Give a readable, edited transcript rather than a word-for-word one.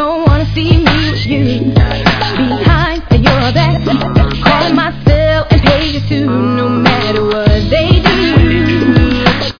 don't wanna see me with you. Behind your back, calling my cell and page you too, no matter what.